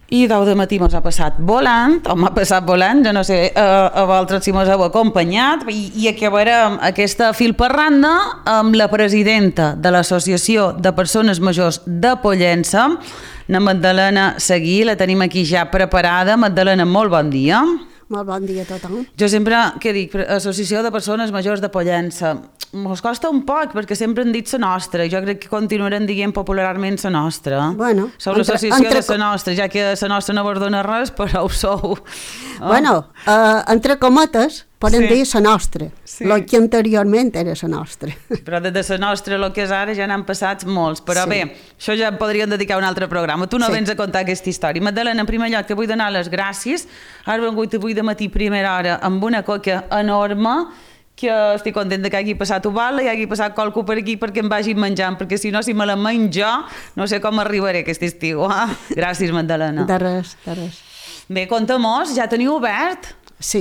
I 10 de matí mos ha passat volant, o m'ha passat volant, jo no sé a vosaltres si mos heu acompanyat, i acabarem aquesta filparranda amb la presidenta de l'Associació de Persones Majors de Pollença, la Magdalena Seguí, la tenim aquí ja preparada. Magdalena, molt bon dia. Molt bon dia a tothom. Jo sempre, què dic, Associació de Persones Majors de Pollença, mos costa un poc perquè sempre han dit la nostra, jo crec que continuarem dient popularment la nostra. Bueno, sou l'associació de la nostra, ja que la nostra no vos dona res, però ho sou. Bueno, entre cometes, podem dir la nostra, el que anteriorment era la nostra. Però des de la nostra, el que és ara, ja n'han passat molts. Però bé, això ja podríem dedicar a un altre programa. Tu no vens a contar aquesta història. Magdalena, en primer lloc, te vull donar les gràcies. Has vengut avui de matí primera hora amb una coca enorme, que estic contenta que hagi passat Ubala i hagi passat qualcú per aquí perquè em vagi menjant, perquè si no, si me la menjo, no sé com arribaré aquest estiu. Gràcies, Magdalena. De res, de res. Bé, conta-mos, ja teniu obert? Sí.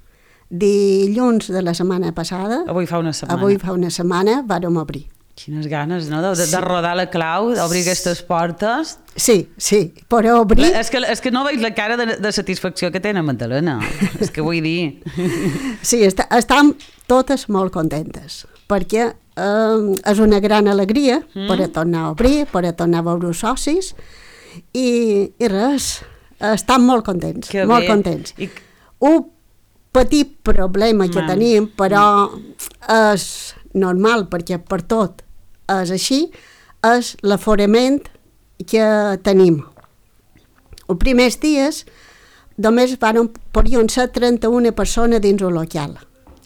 Dilluns de la setmana passada, avui fa una setmana, vàrem obrir. Quines ganes, no?, de rodar la clau, d'obrir aquestes portes. Sí, però obrir... És que no veig la cara de satisfacció que tenen, Magdalena, és que vull dir... Sí, estem totes molt contentes, perquè és una gran alegria per a tornar a obrir, per a tornar a veure els socis, i res, estem molt contents, molt contents. Un petit problema que tenim, però és normal, perquè per tot és així, és l'aforament que tenim. Els primers dies només podien ser 31 persones dins el local.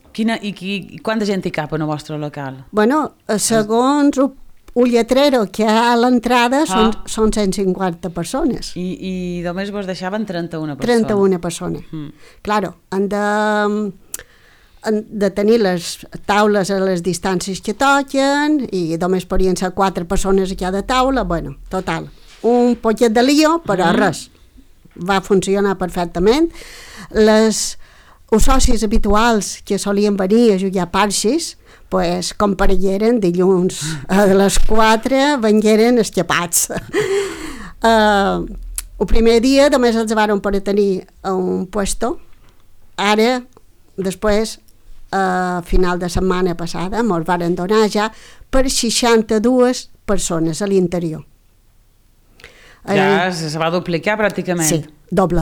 I quanta gent hi cap en el vostre local? Bueno, segons un lletrero que hi ha a l'entrada són 150 persones. I només vos deixaven 31 persones? 31 persones. Claro, han de tenir les taules a les distàncies que toquen i només podien ser 4 persones a cada taula. Bueno, total, un poquet de lío, però res, va funcionar perfectament. Els socis habituals que solien venir a jugar parxis, pues, comparegueren dilluns a les 4, vengueren escapats. El primer dia només els van per tenir un puesto. Ara, després, a final de setmana passada, ens van donar ja per 62 persones a l'interior. Ja se va duplicar pràcticament. Sí, doble.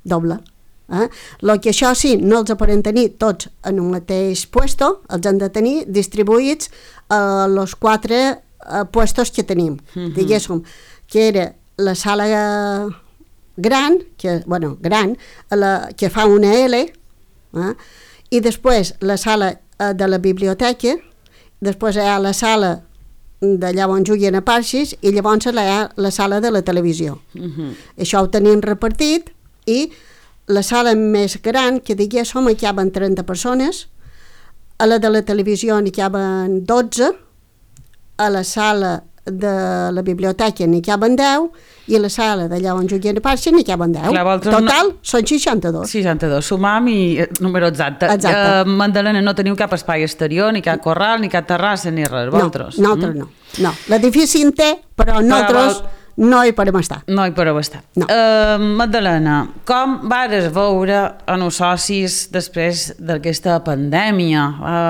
El que això sí, no els poden tenir tots en un mateix puesto, els han de tenir distribuïts a els 4 puestos que tenim. Diguéssim, que era la sala gran, que fa una L, i després la sala de la biblioteca, després hi ha la sala d'allà on juguen a parxis i llavors hi ha la sala de la televisió. Això ho tenim repartit i la sala més gran, que diguéssim, hi caben 30 persones, a la de la televisió hi caben 12, a la sala de la biblioteca n'hi caben 10 i a la sala d'allà on juguen a parxis n'hi caben 10. Total, són 62. 62, sumam i número exacte. Magdalena, no teniu cap espai exterior, ni cap corral, ni cap terrassa, ni res, vosaltres? No, nosaltres no. L'edifici en té, però nosaltres no hi podem estar. No hi podeu estar. Magdalena, com vares veure en els socis després d'aquesta pandèmia?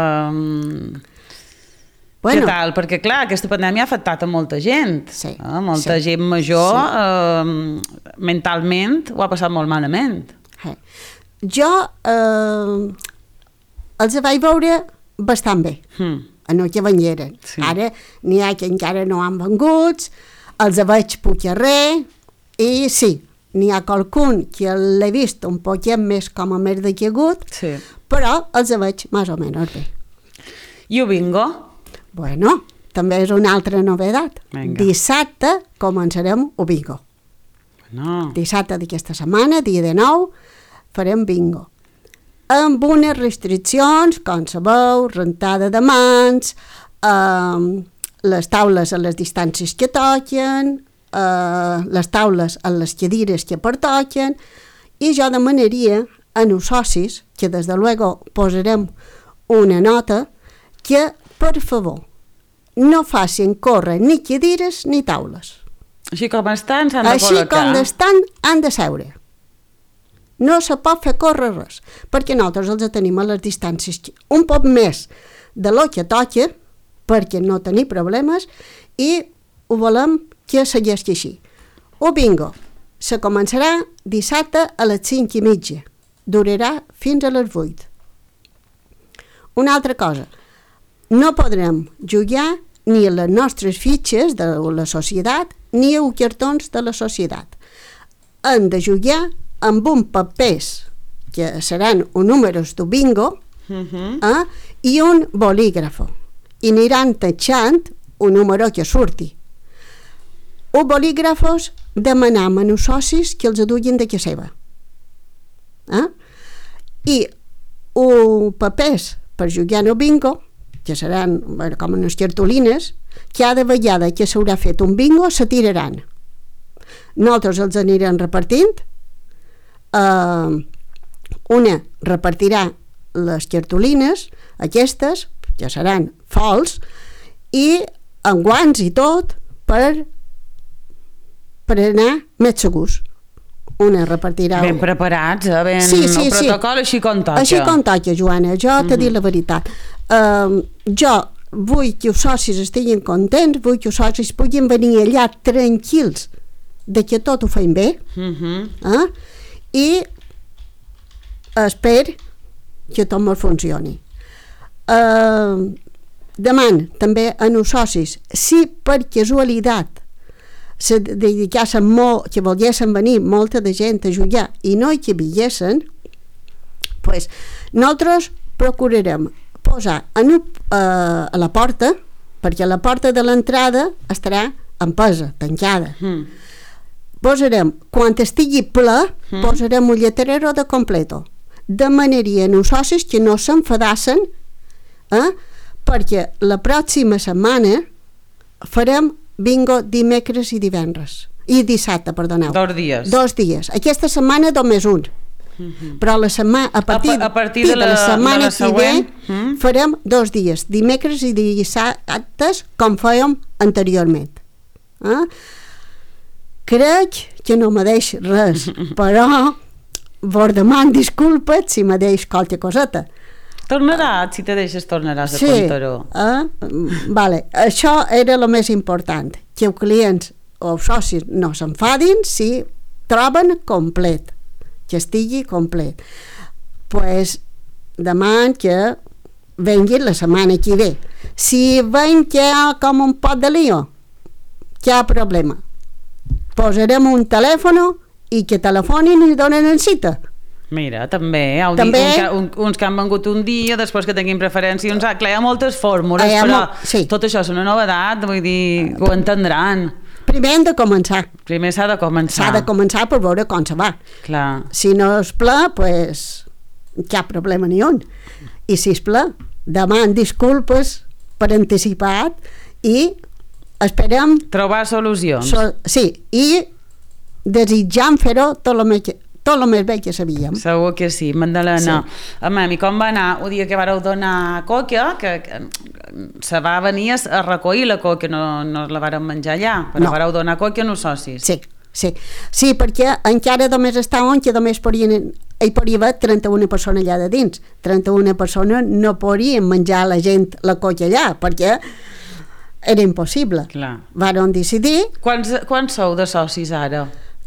Què tal? Perquè, clar, aquesta pandèmia ha afectat a molta gent. Molta gent major, mentalment, ho ha passat molt malament. Jo els vaig veure bastant bé, en el que vengueren. Ara n'hi ha que encara no han venguts, els veig poc a res, i sí, n'hi ha qualcun que l'he vist un poquet més com a més decagut, però els veig més o menys bé. I ho bingo? Bueno, també és una altra novedat. Dissabte començarem el bingo. Dissabte d'aquesta setmana, dia de 9, farem bingo. Amb unes restriccions, com sabeu, rentada de mans, les taules a les distàncies que toquen, les taules a les cadires que pertoquen, i jo demanaria a els socis, que des de luego posarem una nota, que per favor no facin córrer ni cadires ni taules. Així com estan s'han de Així col·locar. com estan, han de seure. No se pot fer córrer res, perquè nosaltres els tenim a les distàncies un poc més de lo que toca, perquè no tenim problemes, i ho volem que segueixi així. El bingo se començarà dissabte a les 5:30, durarà fins a les 8. Una altra cosa, no podrem jugar ni a les nostres fitxes de la societat ni a cartons de la societat. Hem de jugar amb un papers, que seran uns números de bingo, i un bolígrafo. I aniran tachant un número que surti. Els bolígrafos demanam a els socis que els duguin de casa seva. I els papers per jugar al bingo, que seran com unes cartolines, cada vegada que s'haurà fet un bingo se tiraran. Nosaltres els anirem repartint, una repartirà les cartolines, aquestes, que seran fols, i amb guants i tot, per anar més segurs. Una repartirà... Ben preparats, ben... Sí, el protocol així com toca. Així com toca, Joana, jo t'he dit la veritat. Jo vull que els socis estiguin contents, vull que els socis puguin venir allà tranquils de que tot ho feim bé, i espero que tot molt funcioni. Deman també a els socis, si per casualitat se dedicassen molt, que volguessin venir molta de gent a jugar i no hi que veiessin, pues, nosaltres procurarem posar a la porta, perquè la porta de l'entrada estarà empesa, tancada. Posarem, quan estigui ple, posarem un lletrero de completo. Demanarien els socis que no s'enfadassen, perquè la pròxima setmana farem bingo dimecres i divendres. I dissabte, perdoneu. 2 dies. 2 dies. Aquesta setmana només un. Però a partir de la setmana que ve farem 2 dies, dimecres i dissabtes, com fèiem anteriorment. Crec que no me deix res, però vos deman disculpes si me deix qualque coseta. Tornarà, si te deixes tornaràs a contar-ho. Vale. Això era el més important, que els clients o els socis no s'enfadin si troben complet, que estigui complet. Pues deman que venguin la setmana que ve. Si veiem que hi ha com un pot de lío, que hi ha problema, posarem un telèfon i que telefonin i donen en cita. Mira, també, uns que han vengut un dia, després que tinguin preferència, uns clar, hi ha moltes fórmules, però tot això és una novedat, vull dir, ho entendran. Primer hem de començar. Primer s'ha de començar. S'ha de començar per veure com se va. Clar. Si no és ple, pues, cap problema ni un. I si és ple, deman disculpes per anticipat i esperem... Trobar solucions. Sí, i desitjam fer-ho tot el més bé que sabíem. Segur que sí, Magdalena. I com va anar el dia que vareu donar coca, que se va venir a recollir la coca, no la varem menjar allà, però vareu donar coca als socis. Sí, perquè encara només està on que només hi podria haver 31 persones allà de dins. 31 persones no podien menjar la gent la coca allà, perquè era impossible. Varen decidir... Quants sou de socis ara?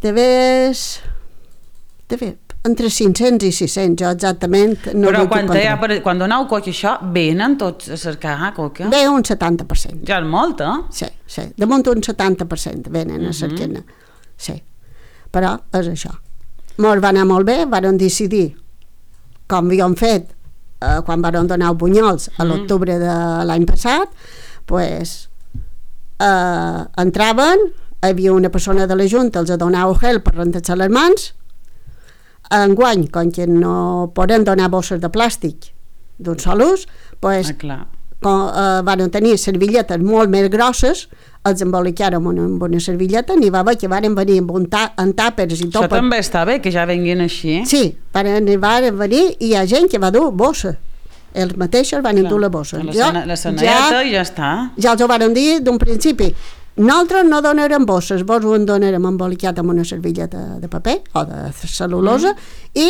Entre 500 i 600, jo exactament no. Però quan doneu coca això, venen tots a cercar coca? Ve un 70%. Ja és molt, Sí, damunt un 70% venen a cercar-ne. Sí, però és això. Ens va anar molt bé, varen decidir, com havíem fet quan varen donar els bunyols a l'octubre de l'any passat, pues entraven, hi havia una persona de la Junta, els donava gel per rentar-se les mans. Enguany, com que no poden donar bosses de plàstic d'un sol ús, pues, van tenir servilletes molt més grosses, els embolicàrem amb una servilleta, n'hi va haver que van venir en tàpers i tot. Això també està bé, que ja venguin així. Sí, van venir i hi ha gent que va dur bossa. Ells mateixos van endur la bossa. La senalleta i ja està. Ja els ho van dir d'un principi. nosaltres no donarem bosses, vos ho en donarem embolicat amb una servilleta de paper o de cel·lulosa i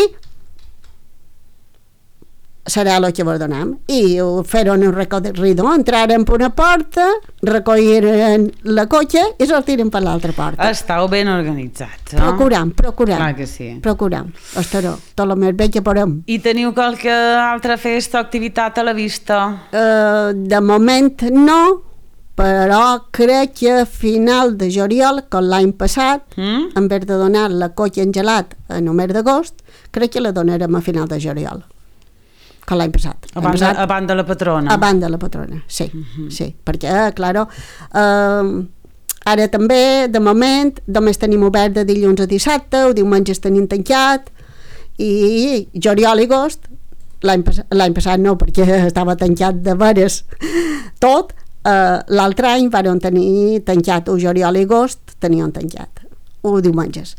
serà el que vos donem. I fer-ho un recorrido, entrarem per una porta, recolliren la cotxe i sortirem per l'altra porta. Estàu ben organitzats, no? Procuram. Clar que sí. Procuram. Estaró, tot el més bé que podem. I teniu qualque altra festa o activitat a la vista? De moment no, però crec que a final de juliol, com l'any passat, en vez de donar la cotxe en gelat en el mes d'agost, crec que la donarem a final de juliol, com l'any passat. Abans de la patrona? Abans de la patrona, sí, sí, perquè, claro, ara també, de moment, només tenim obert de dilluns a dissabte, o diumenges tenim tancat, i juliol i agost, l'any passat no, perquè estava tancat de veres tot. L'altre any van tenir tancat o juliol i agost tenien tancat o diumenges.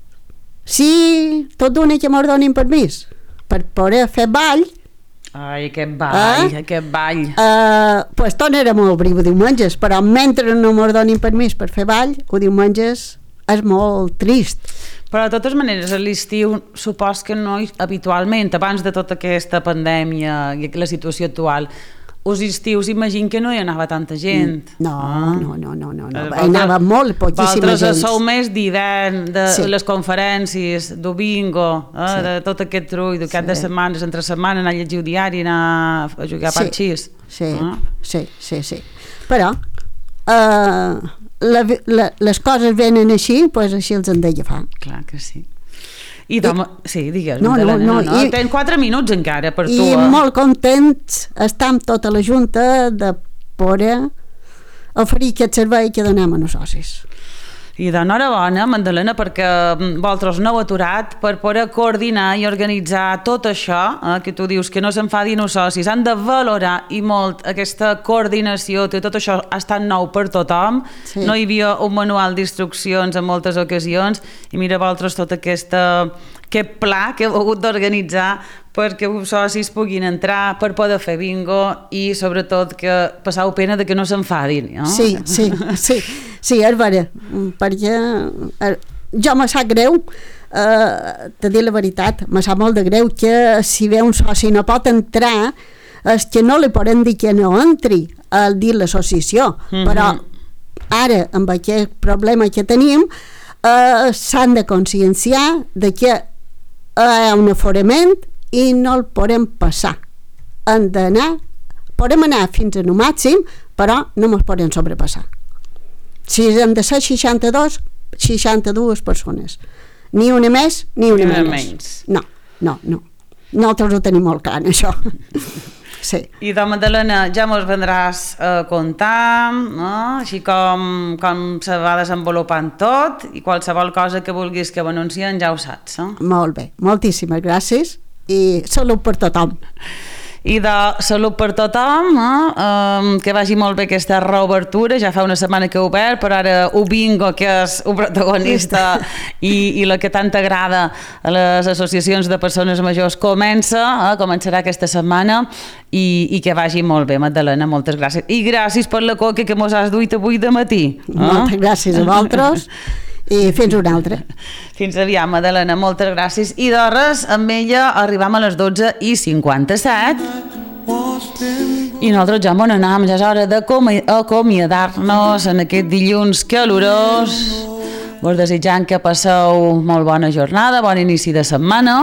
Si tot d'una que m'ho donin permís per poder fer ball, aquest ball pues tornarem a obrir diumenges, però mentre no m'ho donin permís per fer ball o diumenges és molt trist. Però de totes maneres a l'estiu supos que no habitualment, abans de tota aquesta pandèmia i la situació actual, els estius imagino que no hi anava tanta gent. No. Hi anava molt, poquíssima gent. Vosaltres sou més d'hivern, de les conferències, de bingo, de tot aquest trull, de cap de setmanes, entre setmana, anar a llegir el diari, anar a jugar a parxís. Sí. Però les coses venen així, doncs així els han d'agafar. Clar que sí. Sí, digues. No. Tens 4 minuts encara per tu. I molt contents estem tota la Junta de poder oferir aquest servei que donem a els socis. I d'enhorabona, Magdalena, perquè vosaltres no heu aturat per poder coordinar i organitzar tot això, que tu dius que no s'enfadin els socis, han de valorar i molt aquesta coordinació, que tot això ha estat nou per tothom, no hi havia un manual d'instruccions en moltes ocasions, i mira vosaltres tot aquest pla que heu hagut d'organitzar perquè els socis puguin entrar, per poder fer bingo i sobretot que passau pena de que no s'enfadin, no? Sí, és vera, perquè jo me sap greu, te dir la veritat, me sap molt de greu que si ve un soci no pot entrar, és que no li podem dir que no entri al dir l'associació, però ara, amb aquest problema que tenim, s'han de conscienciar de que hi ha un aforament i no el podem passar. Podem anar fins al màxim, però no ens podem sobrepassar. Si hem de ser 62 persones. Ni una més, ni una menys. No. Nosaltres ho tenim molt clar, això. Sí. I de Magdalena, ja mos vendràs a contar, no? Així com se va desenvolupant tot, i qualsevol cosa que vulguis que ho anuncien ja ho saps, no? Molt bé, moltíssimes gràcies i salut per tothom. I de salut per tothom, que vagi molt bé aquesta reobertura, ja fa una setmana que heu obert, però ara el bingo, que és un protagonista i la que tant agrada a les associacions de persones majors, començarà aquesta setmana i que vagi molt bé, Magdalena, moltes gràcies. I gràcies per la coca que mos has duit avui de matí. Moltes gràcies a vosaltres. I fins una altra. Fins aviat, Magdalena, moltes gràcies. I de res, amb ella arribam a les 12:57 i nosaltres ja m'on anem, ja és hora d'acomiadar-nos en aquest dilluns calorós. Vos desitjant que passeu molt bona jornada, bon inici de setmana.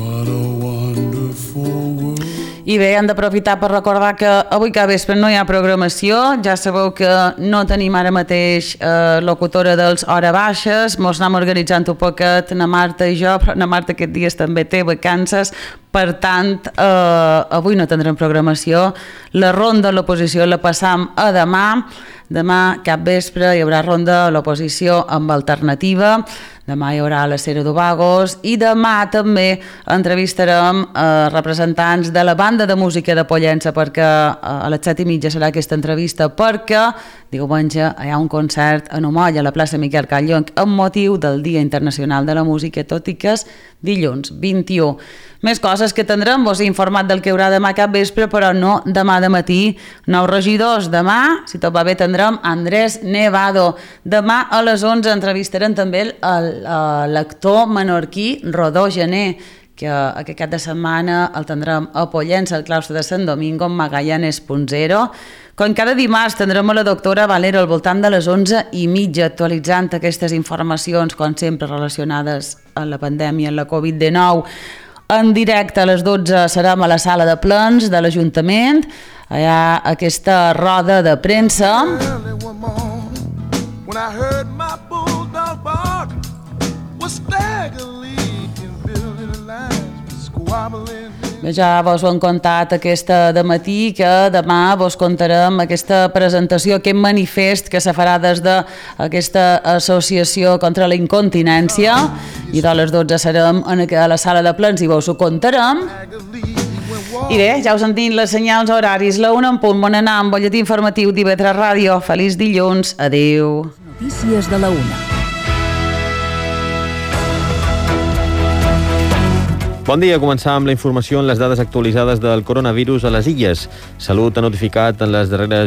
I bé, hem d'aprofitar per recordar que avui que vespre no hi ha programació, ja sabeu que no tenim ara mateix locutora dels Hora Baixes, mos anem organitzant un poquet, na Marta i jo, però na Marta aquests dies també té vacances, per tant, avui no tindrem programació, la ronda a l'oposició la passam a demà cap vespre hi haurà ronda a l'oposició amb alternativa, demà hi haurà la Cera d'Ovagos i demà també entrevistarem representants de la banda de música de Pollença, perquè a les 7:30 serà aquesta entrevista, perquè diumenge hi ha un concert a Nomoll, a la plaça Miquel Callonc, amb motiu del Dia Internacional de la Música, tot i que és dilluns 21. Més coses que tindrem, vos he informat del que hi haurà demà cap vespre, però no demà de matí. Nous regidors, demà, si tot va bé, tindrem Andrés Nevado. Demà a les 11 entrevistarem també l'actor menorquí Rodó Gené, que aquest cap de setmana el tindrem a Pollença, al claustre de Sant Domingo, amb Magallanes Punzero. Com cada dimarts tindrem a la doctora Valero al voltant de les 11:30, actualitzant aquestes informacions, com sempre, relacionades amb la pandèmia, amb la Covid-19. En directe a les 12 serem a la sala de plens de l'Ajuntament. Hi ha aquesta roda de premsa. Ja vos ho hem contat aquesta de matí, que demà vos contarem aquesta presentació, aquest manifest que se farà des d'aquesta associació contra la incontinència, i de les 12 serem a la sala de plens i vos ho contarem. I bé, ja us han dit les senyals horaris, la 1 en punt, bon anar amb butlletí informatiu d'IV3 Ràdio. Feliç dilluns, adeu. Notícies de la 1. Bon dia, començar amb la informació en les dades actualitzades del coronavirus a les Illes. Salut ha notificat en les darreres